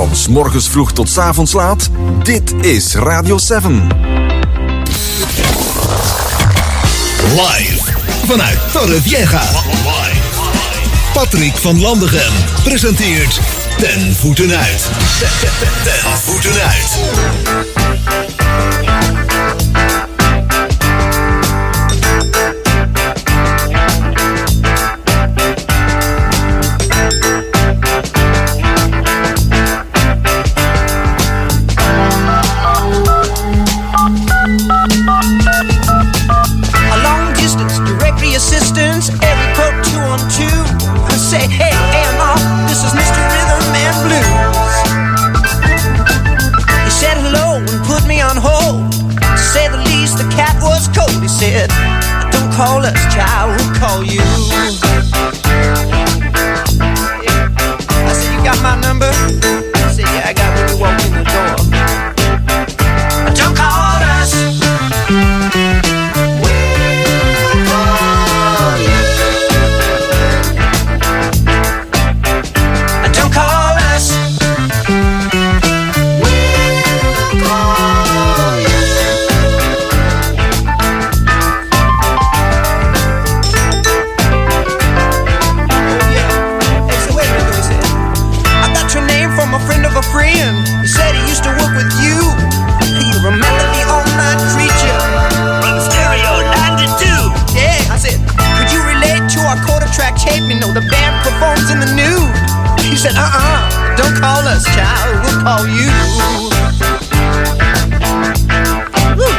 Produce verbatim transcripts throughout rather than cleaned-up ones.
Van 's morgens vroeg tot 's avonds laat, dit is Radio zeven. Live vanuit Torrevieja. Patrick van Landegem presenteert Ten Voeten Uit. Ten Voeten Uit. Assistance, every code two on two. I say, hey, A M R, this is Mister Rhythm and Blues. He said hello and put me on hold. To say the least, the cat was cold. He said, don't call us, child, we'll call you. I said, you got my number? He said, yeah, I got when you walk in the door. Don't call us. Friend, he said he used to work with you. You remember the all-night creature on Stereo ninety-two? Yeah, I said, could you relate to our quarter track tape? You know, the band performs in the nude. He said, uh-uh, don't call us, child, we'll call you. Woo.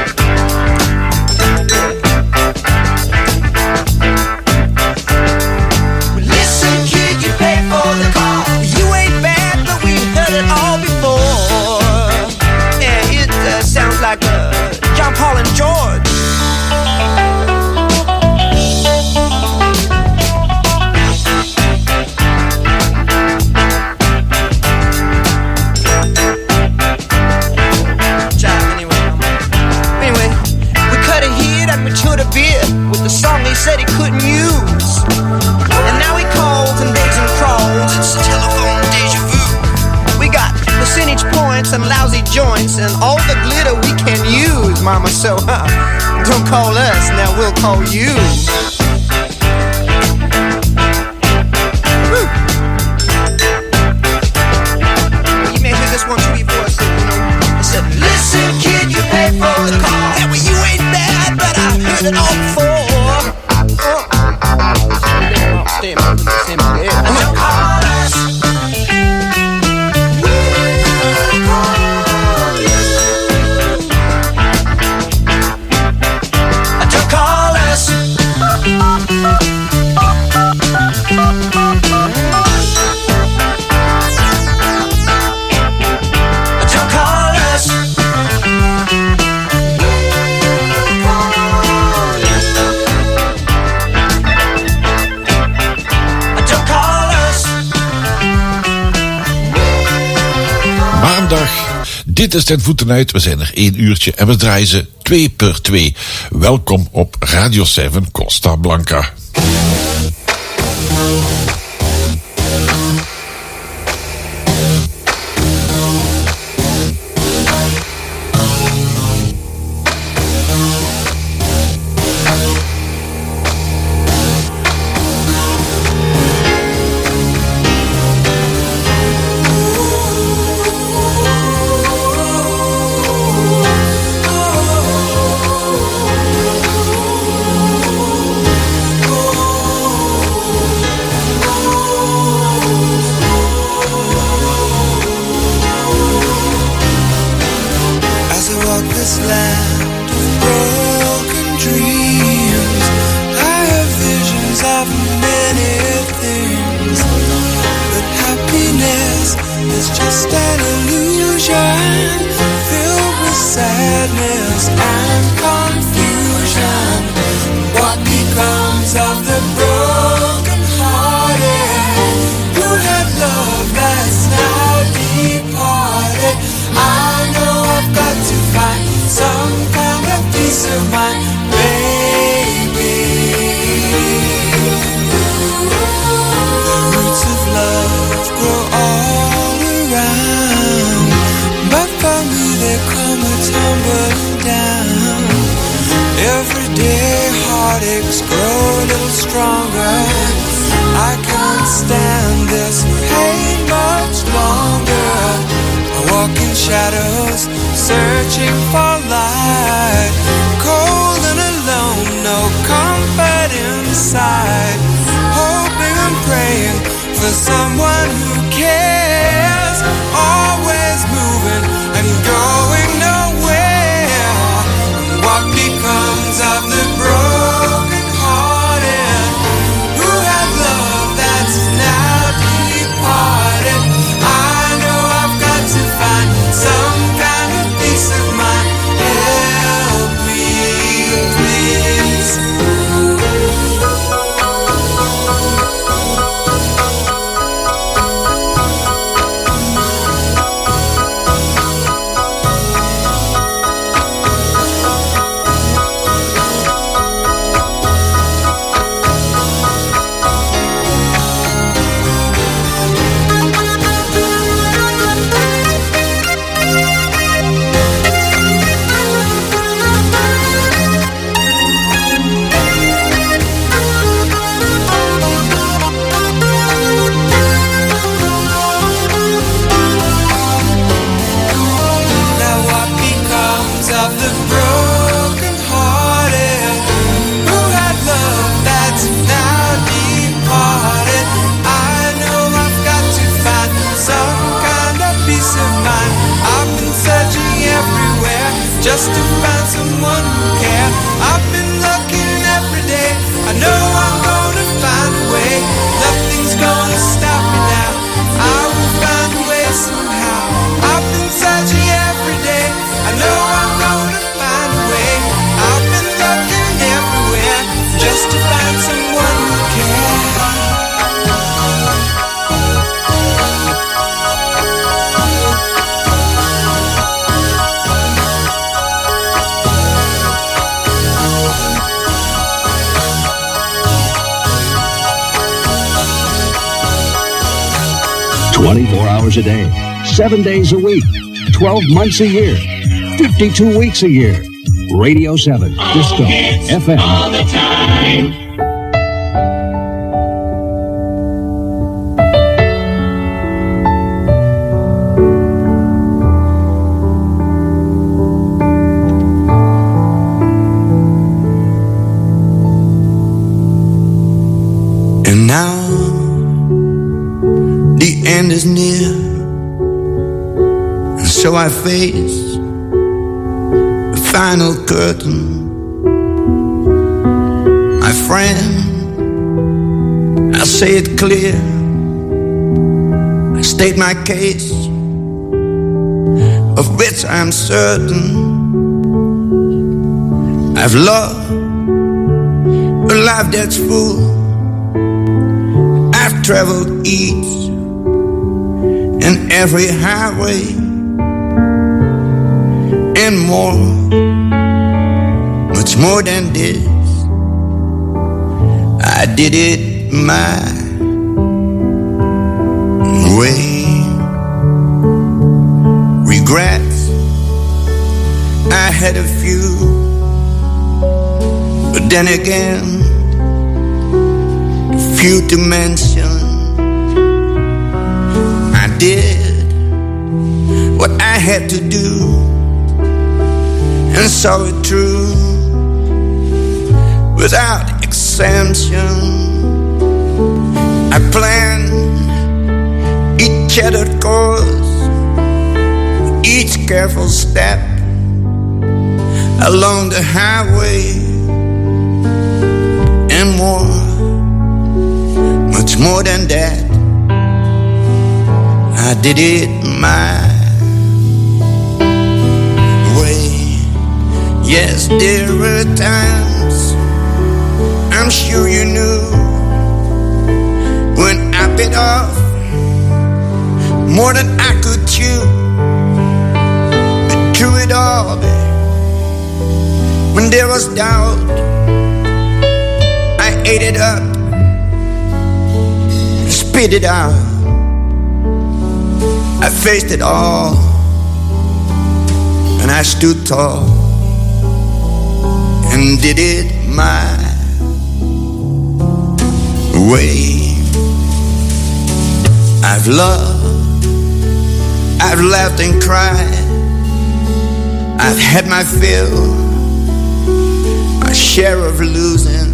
Well, listen, kid, you pay for the call. You ain't bad, but we heard it all before. Yeah, it uh, sounds like uh, John, Paul, and George. Anyway, we cut a hit and we chewed a bit with the song he said he couldn't use. And now he calls and begs and crawls. It's a telephone deja vu. We got percentage points and lousy joints and all the glitter we can use, mama. So, huh, don't call us, now we'll call you. Woo. You may hear this one too before I said, you know, I said, listen, kid, you pay for the call. Yeah, well, you ain't bad, but I heard it all before. Oh. Stand by, stand by, yeah. Don't call us. Dit is Ten Voeten Uit. We zijn er één uurtje en we draaien ze twee per twee. Welkom op Radio zeven Costa Blanca. Roots of love grow all around. down. Every day heartaches grow a little stronger. I can't stand this pain much longer. I walk in shadows, searching for light. Cold and alone, no comfort inside. Hoping and praying for someone who cares. Always moving and going nowhere. What becomes of the broken hearted who had love that's now departed? I know I've got to find some kind of peace of mind. Help me, please. Just to find someone who cares. I've been looking every day. I know I'm gonna find a way. Nothing's gonna stop me now. I will find a way somehow. I've been searching every day. I know I'm gonna find a way. I've been looking everywhere just to find someone who cares. twenty-four hours a day, seven days a week, twelve months a year, fifty-two weeks a year. Radio seven, Disco, F M. All the time. And now the end is near, and so I face the final curtain. My friend, I say it clear, I state my case, of which I'm certain. I've loved a life that's full. I've traveled each and every highway and more, much more than this. I did it my way. Regrets, I had a few, but then again, few to mention. I did what I had to do and saw it through without exemption. I planned each charted course, each careful step along the highway and more, much more than that. I did it my way. Yes, there were times, I'm sure you knew, when I bit off more than I could chew. But through it all, when there was doubt, I ate it up, spit it out. I faced it all, and I stood tall. and did it my way. I've loved, I've laughed and cried, I've had my fill, my share of losing,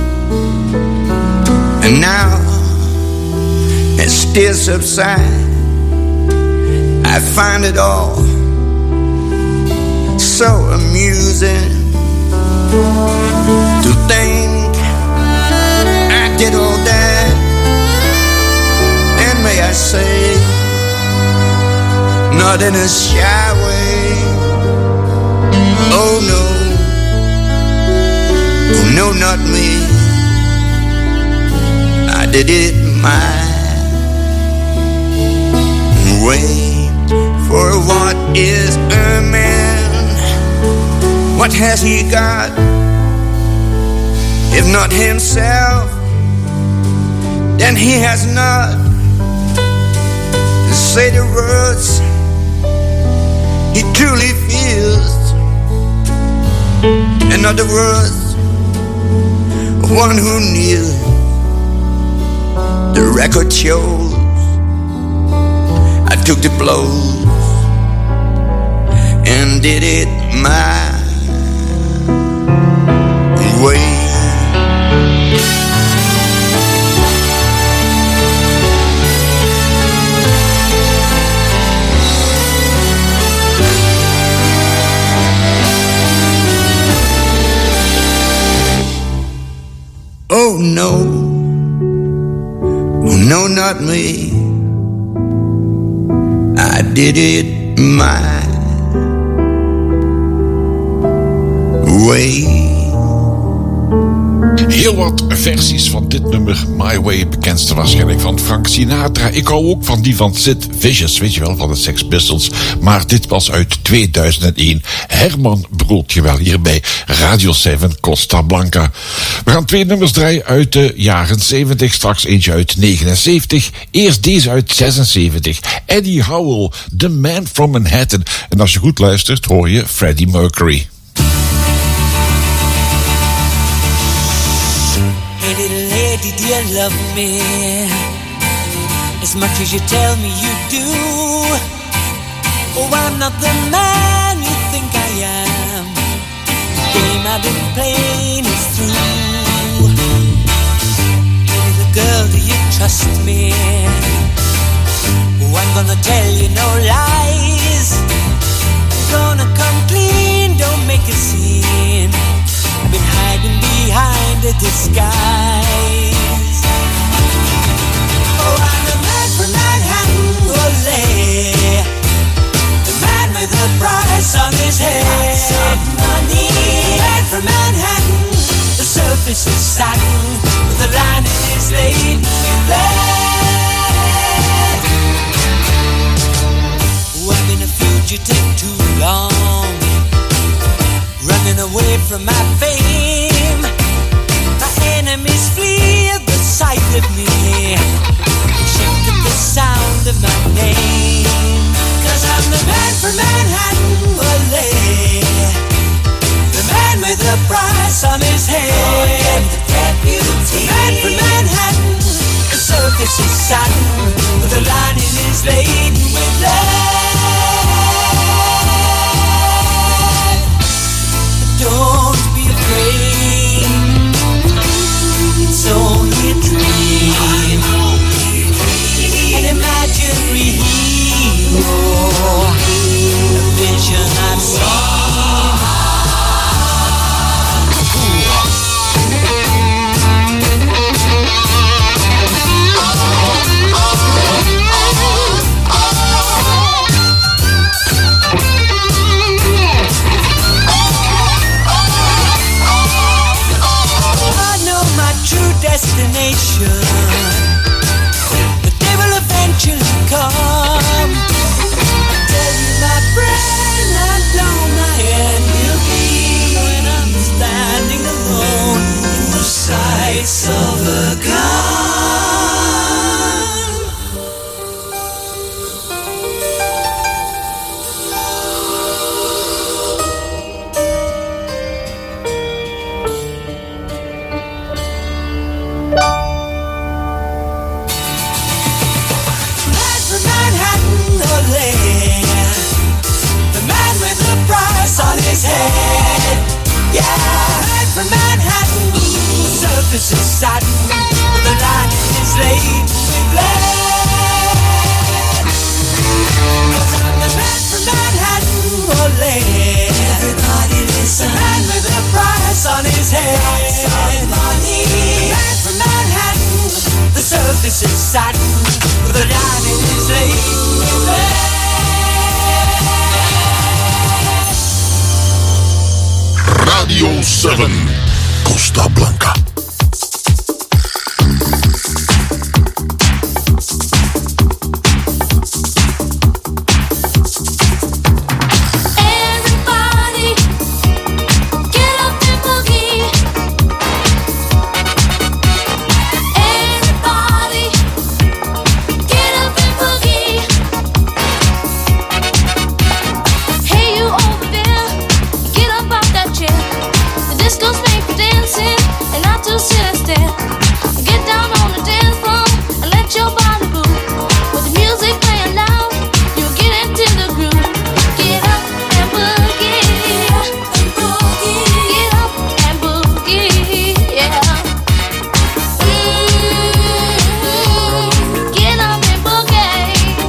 and now it still subsides. I find it all so amusing to think I did all that, and may I say, not in a shy way. Oh no, oh no, not me. I did it my way. For what is a man? What has he got? If not himself, then he has not to say the words he truly feels. In other words, one who kneels. The record shows I took the blows and did it my way. Oh no, oh no, not me. I did it my way. Heel wat versies van dit nummer, My Way, bekendste waarschijnlijk van Frank Sinatra. Ik hou ook van die van Sid Vicious, weet je wel, van de Sex Pistols. Maar dit was uit tweeduizend één. Herman Broodje wel hier bij Radio zeven Costa Blanca. We gaan twee nummers draaien uit de jaren zeventig, straks eentje uit negenenzeventig. Eerst deze uit zesenzeventig. Eddie Howell, The Man from Manhattan. En als je goed luistert, hoor je Freddie Mercury. Hey little lady, do you love me as much as you tell me you do? Oh, I'm not the man you think I am. The game I've been playing is through. Hey little girl, do you trust me? Oh, I'm gonna tell you no lies. I'm gonna come clean, don't make a scene. I've been hiding behind a disguise. Oh, I'm the man from Manhattan, ole. The man with the price on his head. Money. The man from Manhattan, the surface is satin, but the lining is laid with lead. Oh, I've been a fugitive too long, running away from my fame. My enemies flee at the sight of me, they shake at the sound of my name. Cause I'm the man from Manhattan, ole. The man with the price on his head. The man from Manhattan, the surface is satin, but the lining is laden with lead. Don't be afraid, it's only a dream, an imaginary hero, a vision I've seen. Destination, the day will eventually come. I tell you, my friend, I don't surface is satin, but the lining is laid with lead. 'Cause I'm the man from Manhattan, oh lady. Everybody listen. The man with a price on his head. The man from Manhattan, the surface is satin, but the lining is laid with lead. Radio seven, Costa Blanca. Disco's made for dancing and not to sit and stare. Get down on the dance floor and let your body move. With the music playing loud, you'll get into the groove. Get up and boogie, boogie. Get up and boogie, yeah. Mm-hmm. Get up and boogie.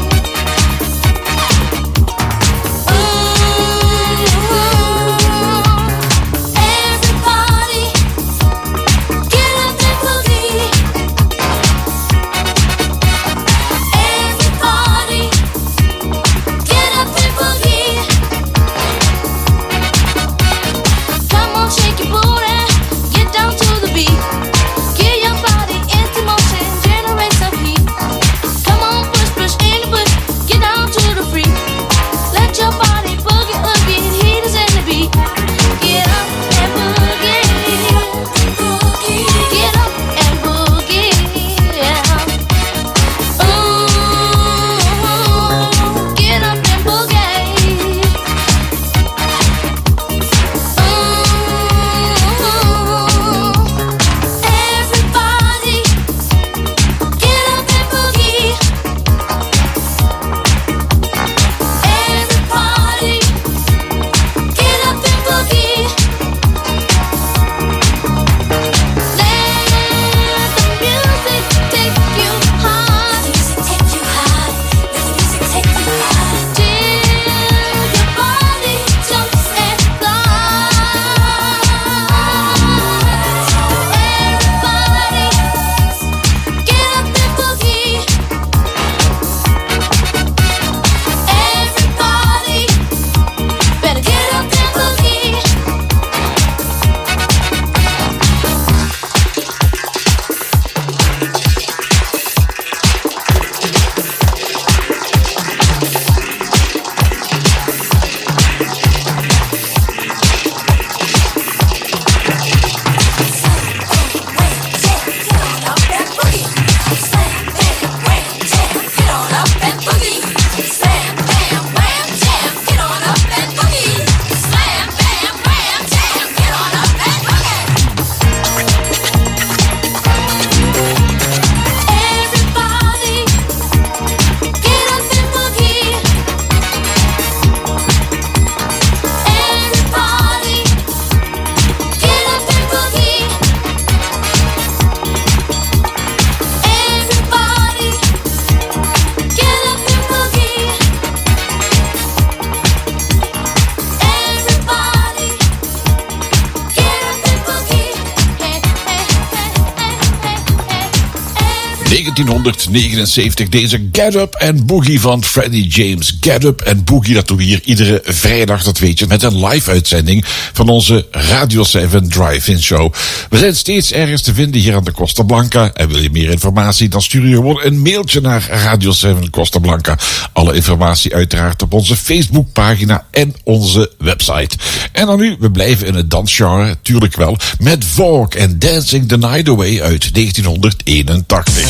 negentienhonderdnegenenzeventig, deze Get Up and Boogie van Freddie James. Get Up and Boogie, dat doen we hier iedere vrijdag, dat weet je, met een live uitzending van onze Radio zeven Drive-In Show. We zijn steeds ergens te vinden hier aan de Costa Blanca. En wil je meer informatie, dan stuur je gewoon een mailtje naar Radio zeven Costa Blanca. Alle informatie uiteraard op onze Facebookpagina en onze website. En dan nu, we blijven in het dansgenre, tuurlijk wel, met Vogue en Dancing the Night Away uit negentienhonderdeenentachtig.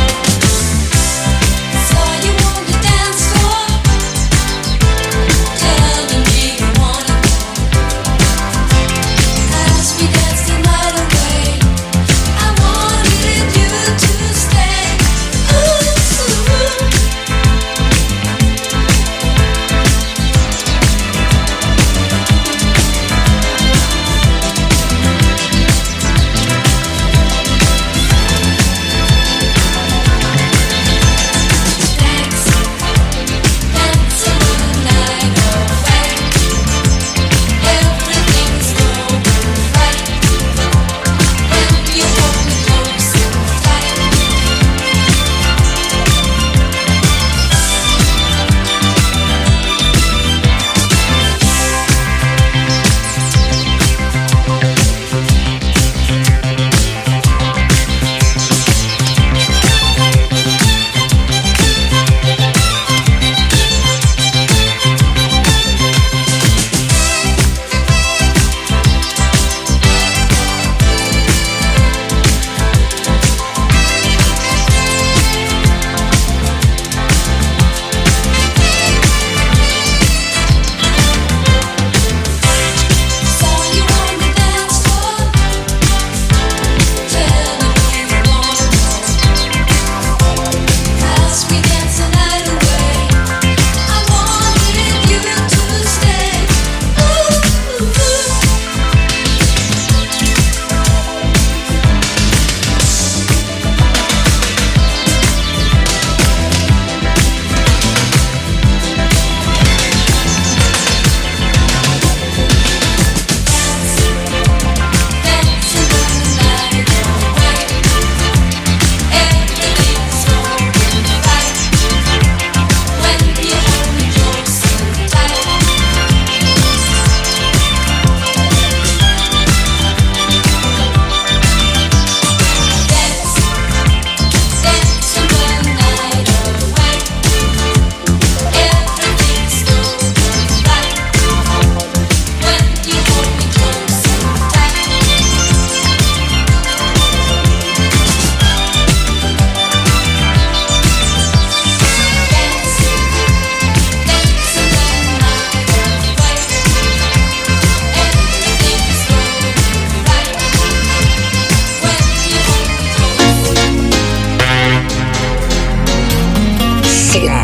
So you want to dance floor?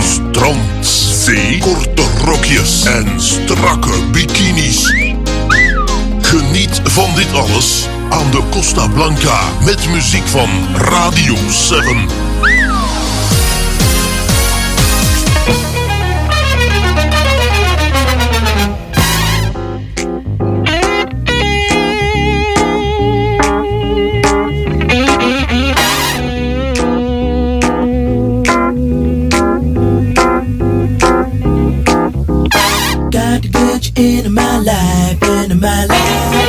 strand, zee, korte rokjes en strakke bikinis. Geniet van dit alles aan de Costa Blanca met muziek van Radio zeven. Got to get you into my life, into my life.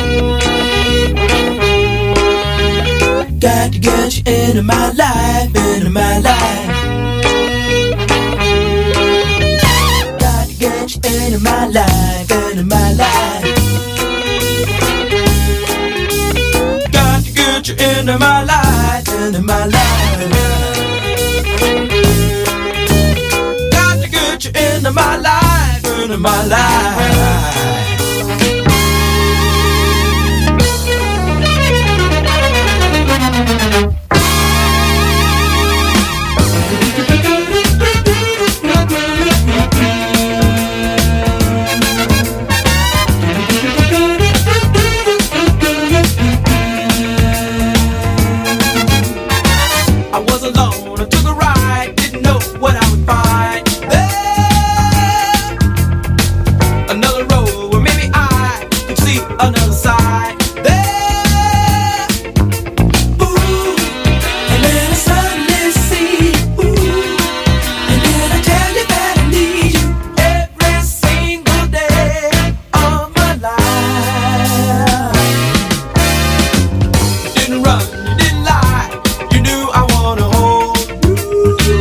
Got to get you into my life, into my life. Got to get you into my life, into my life. Got to get you into my life, into my life. Got to get you into my life, into my life. I was alone, I took a ride, didn't know what I would find. There, another road where maybe I could see another side. There, ooh, and then I suddenly see, ooh, and then I tell you that I need you every single day of my life. You didn't run, you didn't lie, you knew I wanna hold you.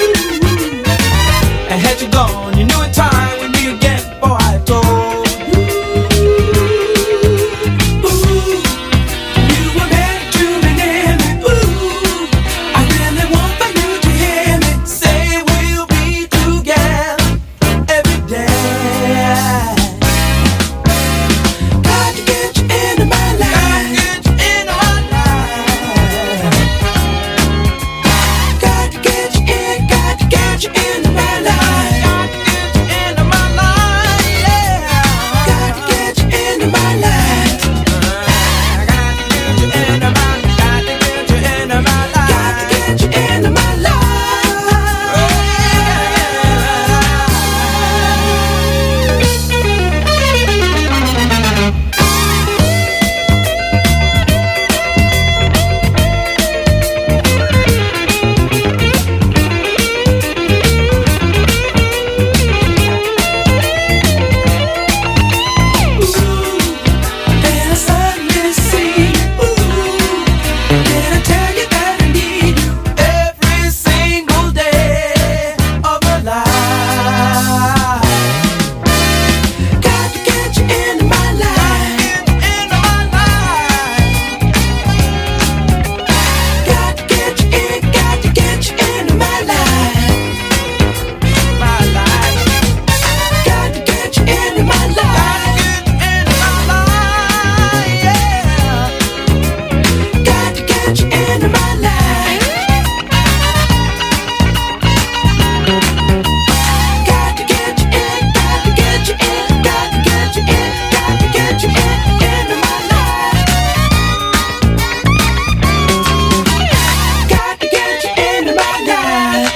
And had you gone, you knew in time we'd meet again before I told you. Ooh, you were meant to be near me. Ooh, I really want for you to hear me say we'll be together every day. Got to get you into my life. Got to get you into my life. Got to get you in, got to get you into my life. Got to get you into my life, yeah. Got to get you into my life. Got to get you into my, got to get you into my life. Got to get you into my life. Then I suddenly see, ooh, then I tell you that I need you every single day of my life. Got to get you into my life, into my life. Got to get you in, got to get you into my life, my life. Got to get you into my life, into my life, yeah. Got to get you into my life. Got to get you in, got to get you in, got to get you in, got to get you in, into my life. Got to get you into my life.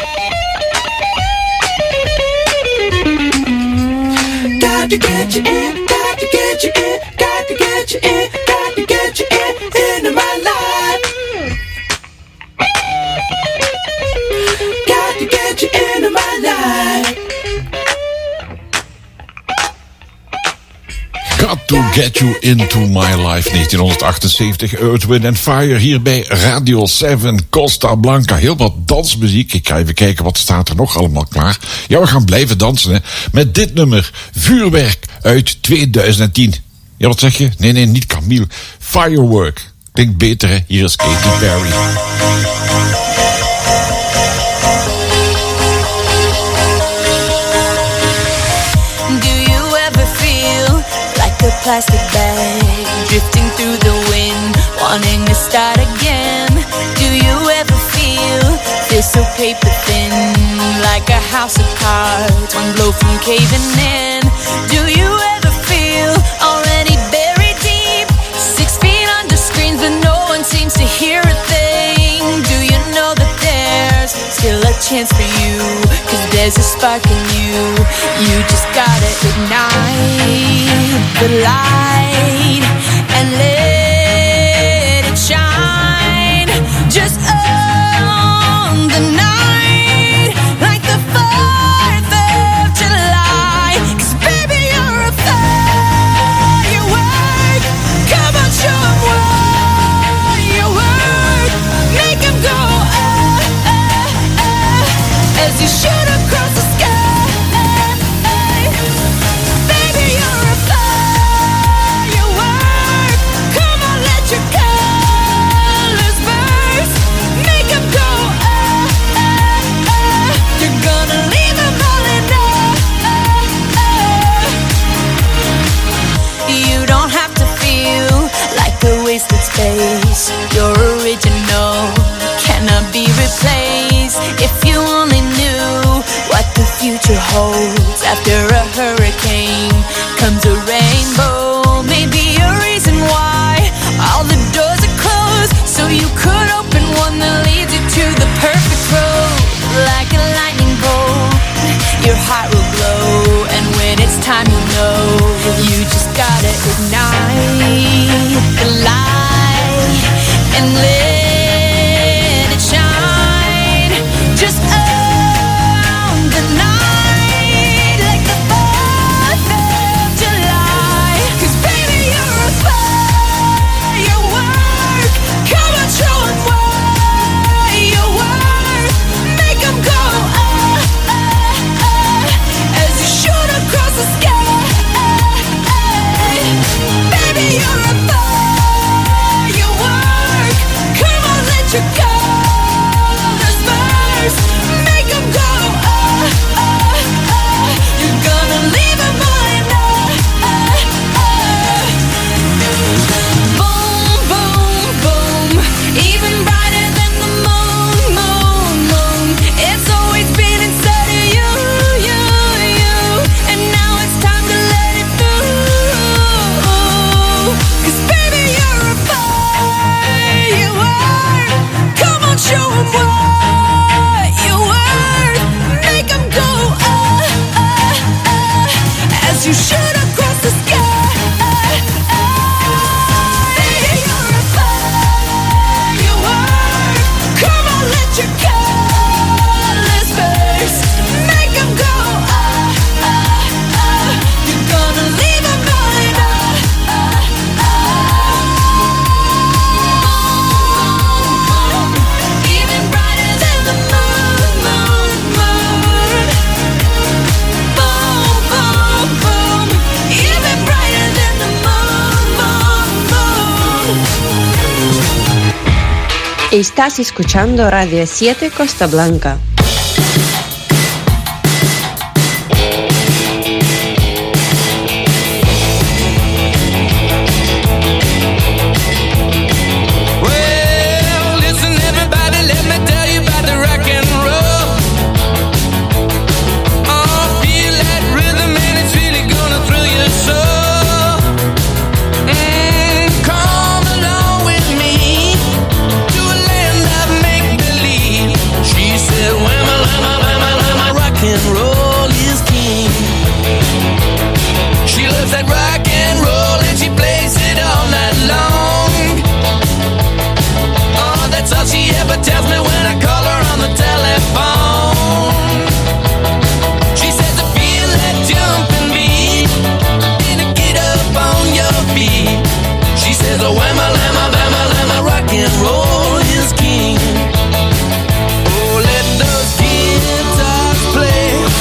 Got to get you in, got to get you in, got to get you in, got to get you in, into my life. Got to get you into my life. Got to Get You Into My Life, negentien achtenzeventig, Earth, Wind and Fire, hier bij Radio zeven, Costa Blanca. Heel wat dansmuziek. Ik ga even kijken, wat staat er nog allemaal klaar. Ja, we gaan blijven dansen, hè. Met dit nummer, Vuurwerk, uit tweeduizend tien. Ja, wat zeg je? Nee, nee, niet Camille. Firework. Klinkt beter, hè. Hier is Katy Perry. Plastic bag drifting through the wind, wanting to start again. Do you ever feel feel so paper thin, like a house of cards, one blow from caving in. Do you ever feel already buried deep, six feet under screens, but no one seems to hear a thing? Do you know that there's still a chance for you? Cause there's a spark in you. You just gotta ignite the light and let it shine. Just own the night like the fourth of July. Cause baby, you're a firework. Come on, show 'em what you work. Make 'em go ah, ah, ah, as you shoot across the sky. Baby, you're a firework. Come on, let your colors burst. Make 'em go ah, ah, ah. You're gonna leave 'em all in ah, ah. You don't have to feel like a wasted space. You're original, cannot be replaced. If you only knew what the future holds. After a hurricane comes a rainbow. Maybe a reason why all the doors are closed, so you could open one that leads you to the perfect road. Like a lightning bolt, your heart will glow, and when it's time, you know you just gotta ignite the light and let it shine. Just own the night like the fourth of July. Cause baby, you're a firework. Come on, show 'em what you work. Make 'em go ah, ah, ah, as you shoot across the sky. Baby, you're a firework. Come on, let your colors burst. Make 'em go ah, ah, ah. You're gonna leave 'em all in ah, ah, ah. Boom, boom, boom. Even brighter than the moon, moon, moon. It's always been inside of you, you, you. And now it's time to let it through. Cause baby, you're a firework. Come on, show 'em what you worth. Make 'em go ah, ah, ah, as you shoot across the sky. Baby, you're a firework. Come on, let your colors burst. Make 'em go ah, ah, ah. You're gonna leave 'em all in ah, ah, ah. Even brighter than the moon, moon, moon. Boom, boom, boom. Even brighter than the moon, moon, moon. Estás escuchando Radio siete Costa Blanca. Well, listen everybody, let me tell you about the rock and roll. Oh, feel that rhythm and it's really gonna thrill your soul. Mm, come along with me to a land of make-believe. She said, whamma, whamma, whamma, whamma, rock and roll is king. She loves that rock and roll and she plays it all night long. Oh, that's all she ever tells me when I call her on the telephone. She says, I feel that jumping beat, and to get up on your feet. She says, oh, whamma, lamma, bamma, lamma, rock and roll is king. Oh, let those guitars play.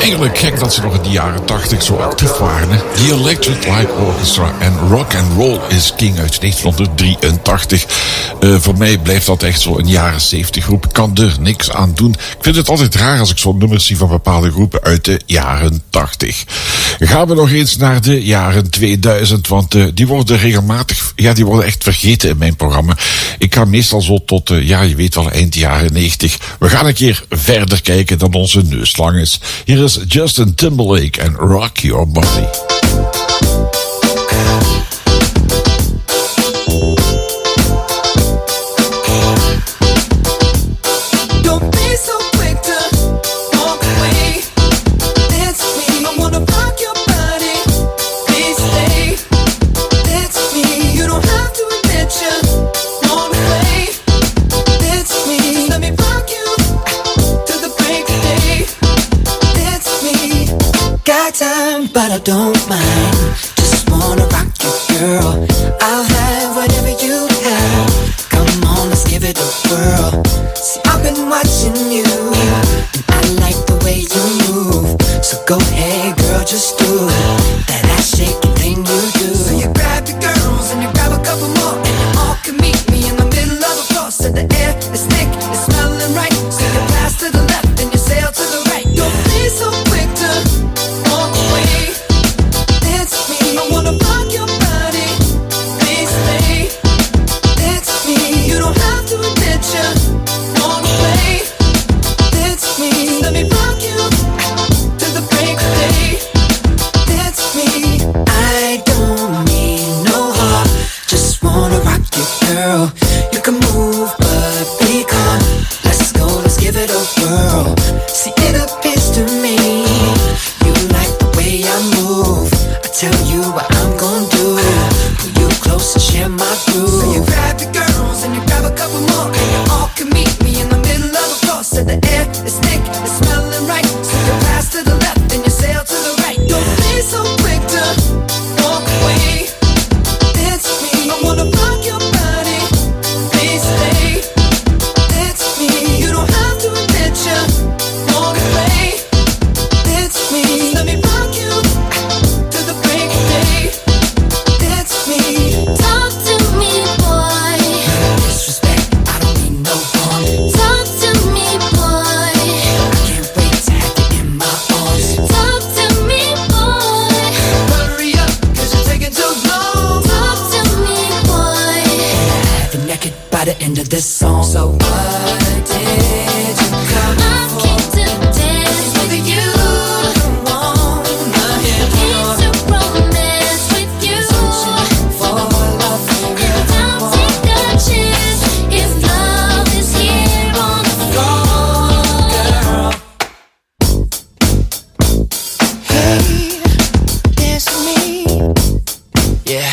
eigenlijk gek dat ze nog in de jaren tachtig zo actief waren. Hè? The Electric Light Orchestra en Rock and Roll is King uit negentien drieëntachtig. Uh, voor mij blijft dat echt zo een jaren zeventig groep. Ik kan er niks aan doen. Ik vind het altijd raar als ik zo'n nummers zie van bepaalde groepen uit de jaren tachtig. Gaan we nog eens naar de jaren tweeduizend, want uh, die worden regelmatig, ja, die worden echt vergeten in mijn programma. Ik ga meestal zo tot, uh, ja, je weet wel, eind jaren negentig. We gaan een keer verder kijken dan onze neus lang is. Hier is Justin Timberlake en Rock Your Body. But I don't mind. Just wanna rock you, girl. I'll have whatever you have. Come on, let's give it a whirl. See, I've been watching you, and I like the way you move. So go ahead, girl, just do that ass shaking thing you do. So you grab your girls and you grab a couple more, and you all can meet me in the middle of the floor. So the air is thick, it's smelling right. So you pass to the left and you sail to the right. Don't be so quick to walk away. I wanna rock your body, please stay. That's me. You don't have to admit you wanna play. That's me. Let me rock you to the break of day. That's me. I don't need no heart, just wanna rock you, girl. You can move, but be calm. Let's go, let's give it a whirl. See, it appears to me you like the way I move. Tell you what I'm gonna do. Pull you close and share my groove. So you grab your girls and you grab a couple more, and you all can meet me in the middle of the floor. So the air is thick, it's smelling right. So you pass to the left and you sail to the right. Don't be so quick to walk away. That's me. I wanna rock your body, please stay. That's me. You don't have to admit you wanna play. That's me. Let me rock you. That's me. Talk to me, boy. Disrespect, I don't need no harm. Talk to me, boy. I can't wait to have you in my arms. Talk to me, boy. Hurry up, cause you're taking too long. Talk to me, boy. I have you naked by the end of this song. So what did you come I for? came to dance with you. Came to romance with you. And I'll take a chance if love is here on the floor. Hey, dance with me. Yeah.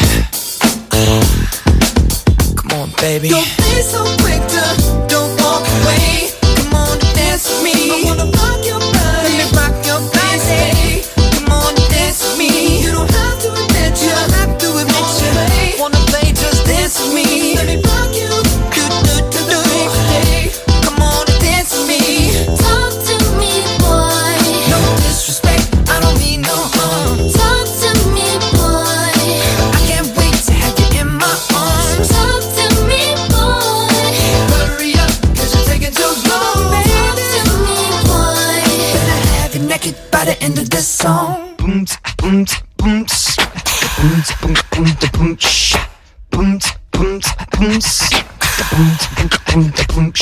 Come on, baby. Don't be so quick to don't walk away. Come on and dance with me. I wanna rock your body. Let me rock your body. Come on and dance with me. You don't have to admit you. You don't have to admit you. Wanna play, just dance with me. Let me rock you. Do do do do. Come on and dance with me. Talk to me, boy. No disrespect, I don't mean no harm. Talk to me, boy. I can't wait to have you in my arms. Talk to me, boy. Hurry up, cause you're taking too long. Talk to me, boy. Better have you naked by the end of this song. Boom, boom, boom, boom, boom, boom, boom, boom, boom, boom, boom, boom, boom, boom, boom,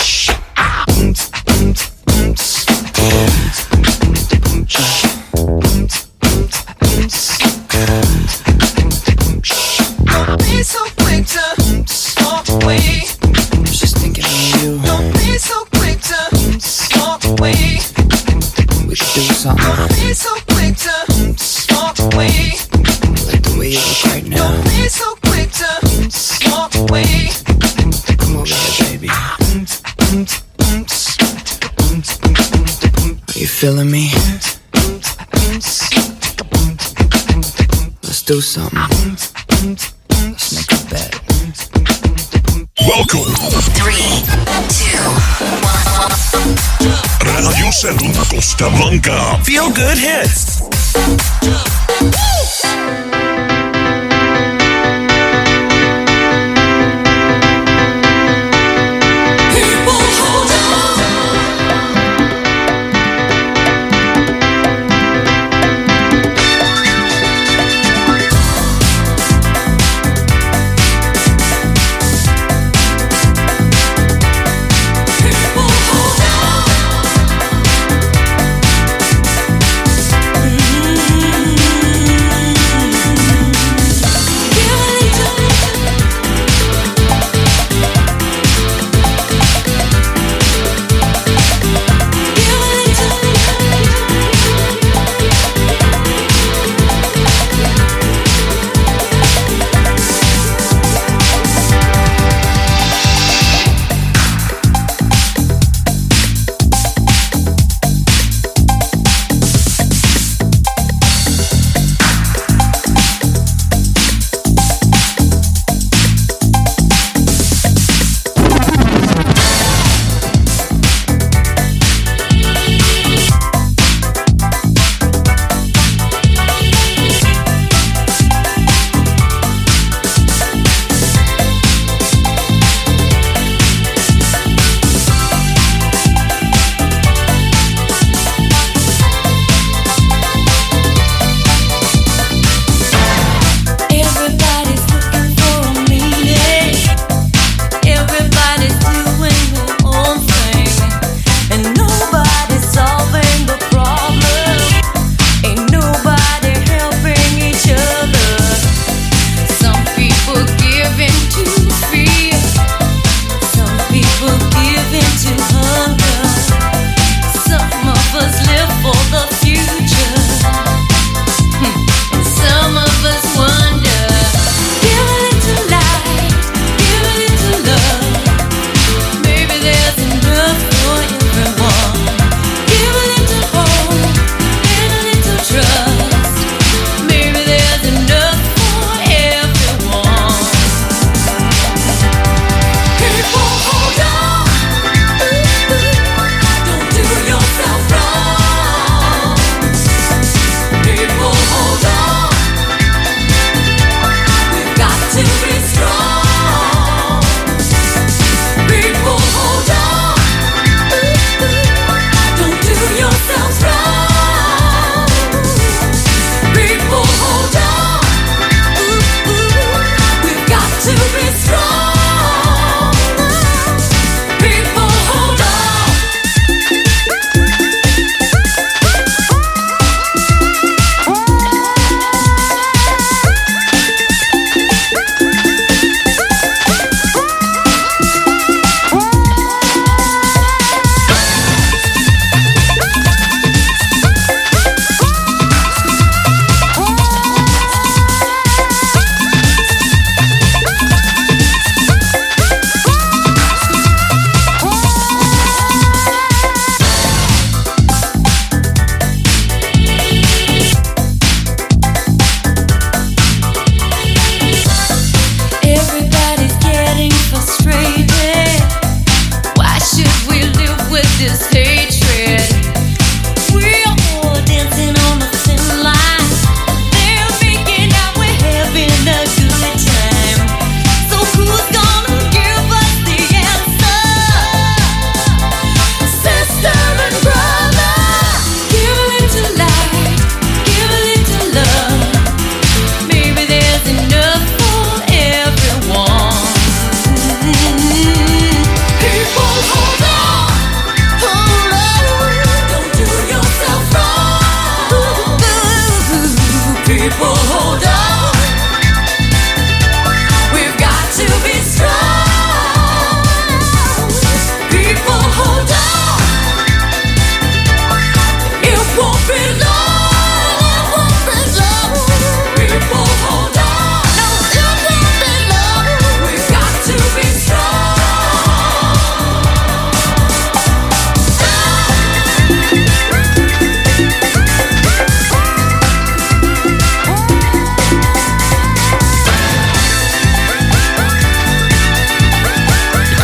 don't be so quick to walk away. I was just thinking of you. Don't be so quick to walk away. We should do something. Don't be so quick to walk away. Like the way you look right now. Don't be so quick to walk away. Come over here, baby. Are you feeling me? Let's do something. Let's make a bet. Welkom. Three, two, one. Radio seven Costa Blanca. Feel good hits. Mm-hmm.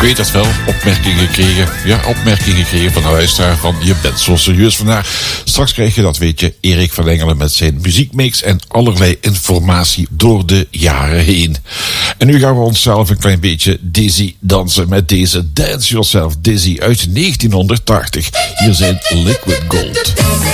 weet het wel, opmerkingen gekregen. Ja, opmerkingen gekregen van de luisteraar van je bent zo serieus vandaag. Straks krijg je, dat weet je, Erik van Engelen met zijn muziekmix en allerlei informatie door de jaren heen. En nu gaan we onszelf een klein beetje dizzy dansen met deze Dance Yourself Dizzy uit negentienhonderdtachtig. Hier zijn Liquid Gold.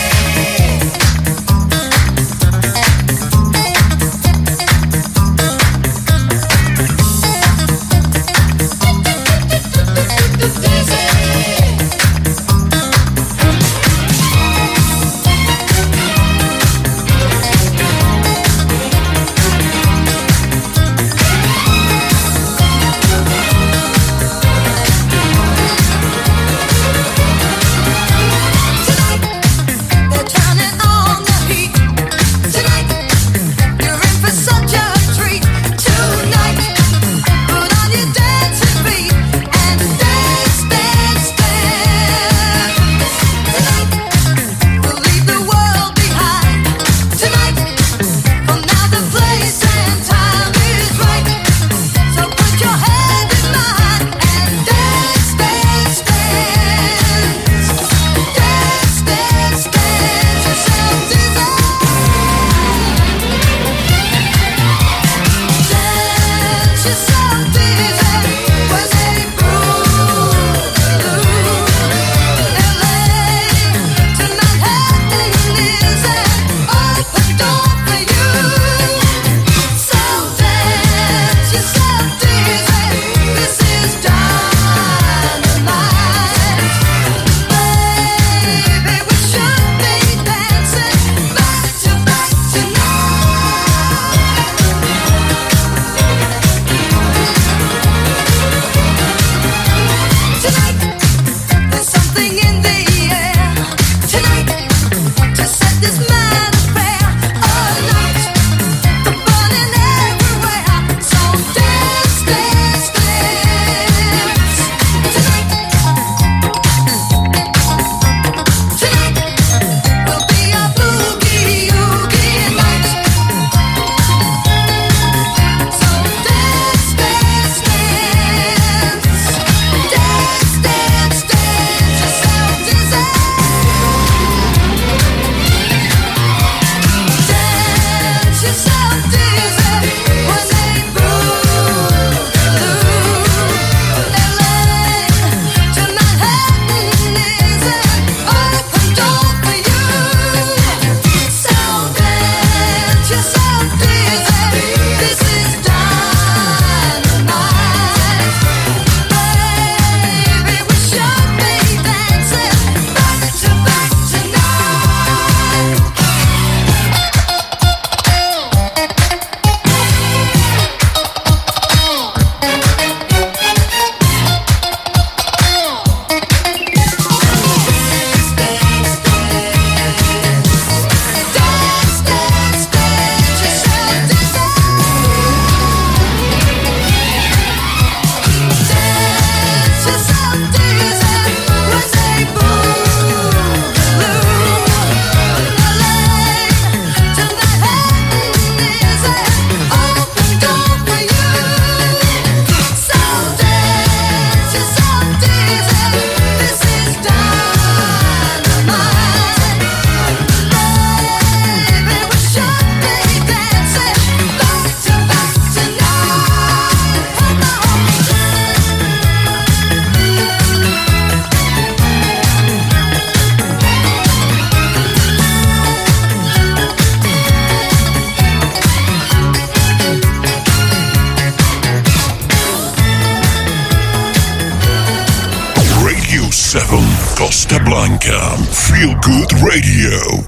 seven Costa Blanca. Feel Good Radio.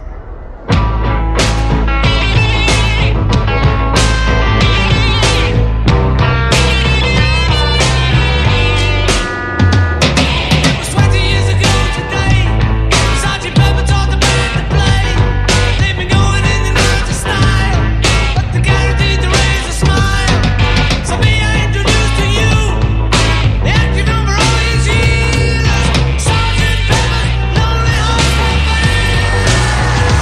Sergeant Pepper's Lonely Hearts Club Band.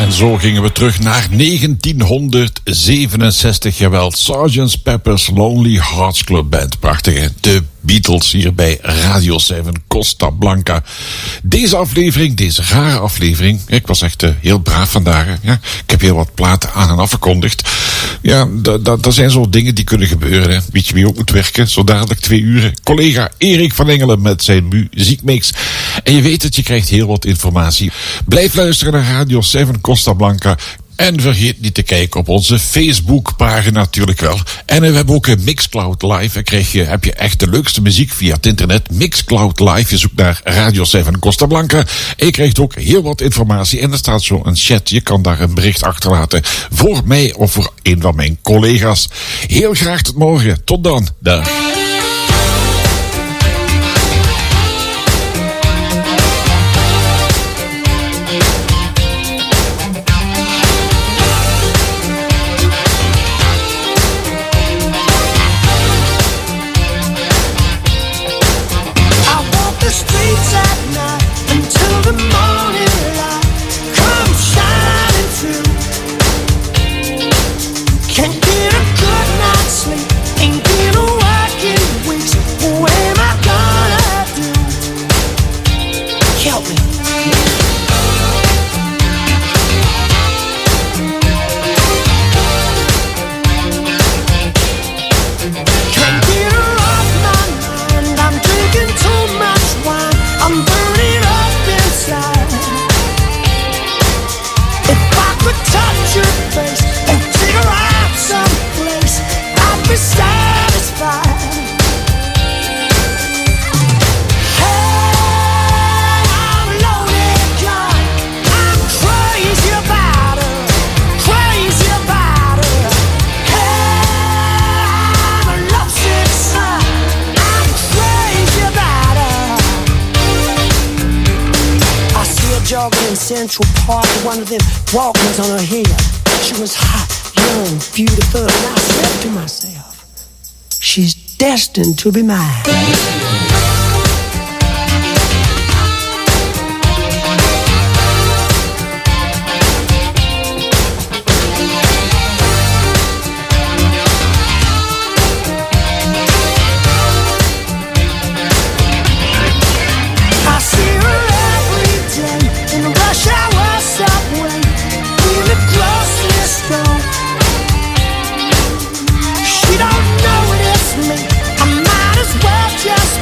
En zo gingen we terug naar negentienhonderdzevenenzestig. Jawel, sergeant Pepper's Lonely Hearts Club Band. Prachtig, hè? De Beatles hier bij Radio zeven Costa Blanca. Deze aflevering, deze rare aflevering. Ik was echt uh, heel braaf vandaag. Hè? Ja, ik heb heel wat platen aan en afgekondigd. Ja, dat zijn zo dingen die kunnen gebeuren. Hè? Weet je wie ook moet werken? Zo dadelijk twee uren. Collega Erik van Engelen met zijn muziekmix. En je weet het, je krijgt heel wat informatie. Blijf luisteren naar Radio zeven Costa Blanca. En vergeet niet te kijken op onze Facebookpagina natuurlijk wel. En we hebben ook een Mixcloud Live. En krijg je, heb je echt de leukste muziek via het internet. Mixcloud Live. Je zoekt naar Radio zeven Costa Blanca. En je krijgt ook heel wat informatie. En er staat zo een chat. Je kan daar een bericht achterlaten. Voor mij of voor een van mijn collega's. Heel graag tot morgen. Tot dan. Dag. Central Park, one of them Walkmans on her head. She was hot, young, beautiful, and I said to myself, she's destined to be mine. She don't notice me. I might as well just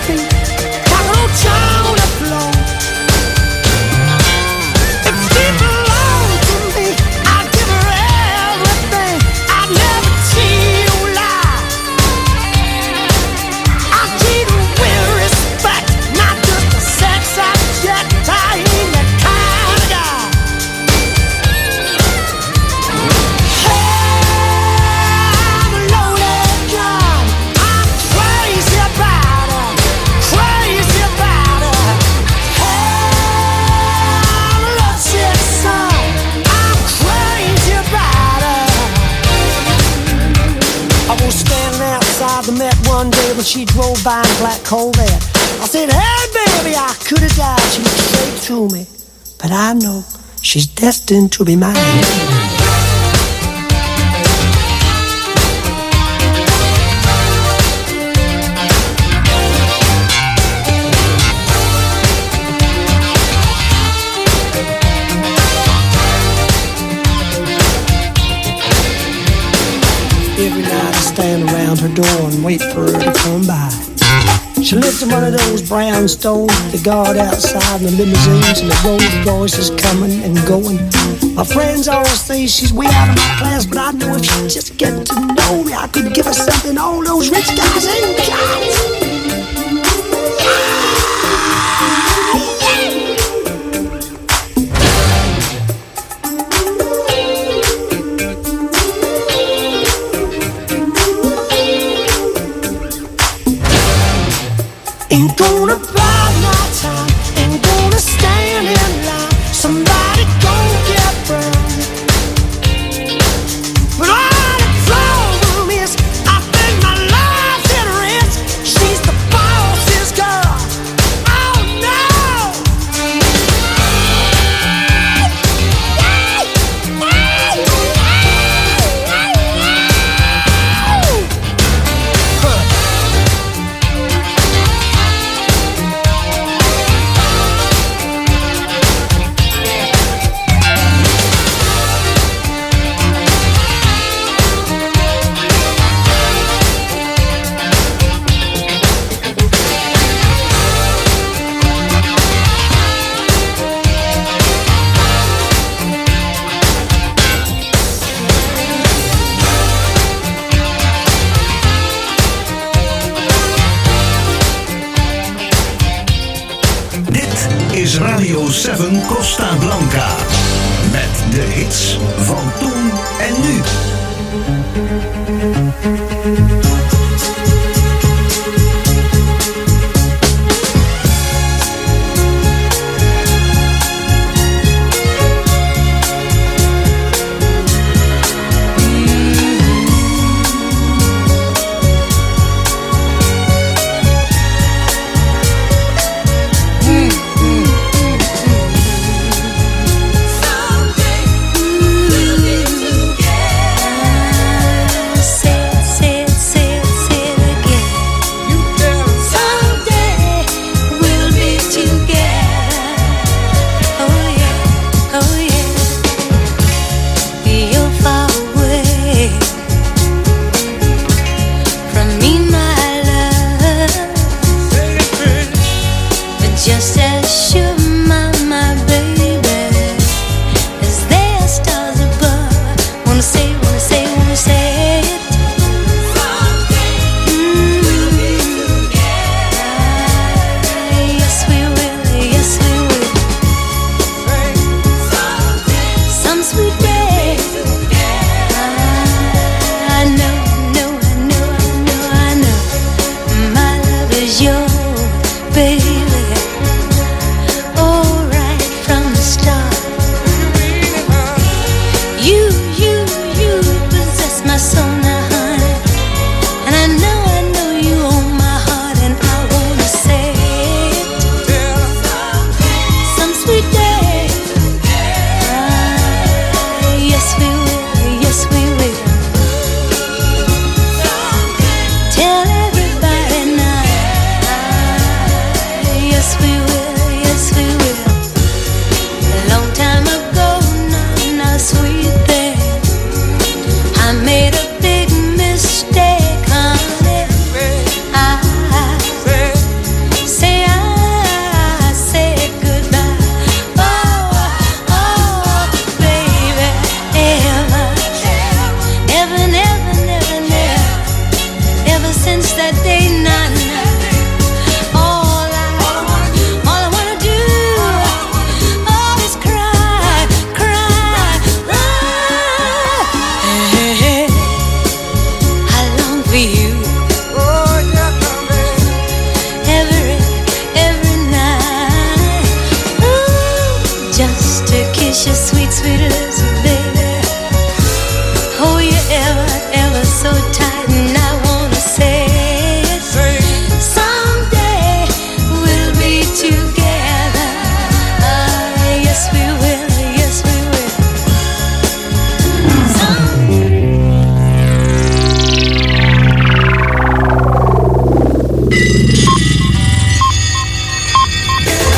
when she drove by in black Corvette. I said, hey, baby, I could have died. She looked straight through me. But I know she's destined to be mine. Every night I stand around her door and wait for her to come by. She lives in one of those brownstones, the guard outside, and the limousines, and the road voices coming and going. My friends always say she's way out of my class, but I know if she'd just get to know me, I could give her something all those rich guys ain't got. Ain't gonna buy my time, ain't gonna stand in line. Somebody gon' get burned. But all the problem is, I think my life's at risk. She's the zeven Costa Blanca. Met de hits van toen en nu. Sweet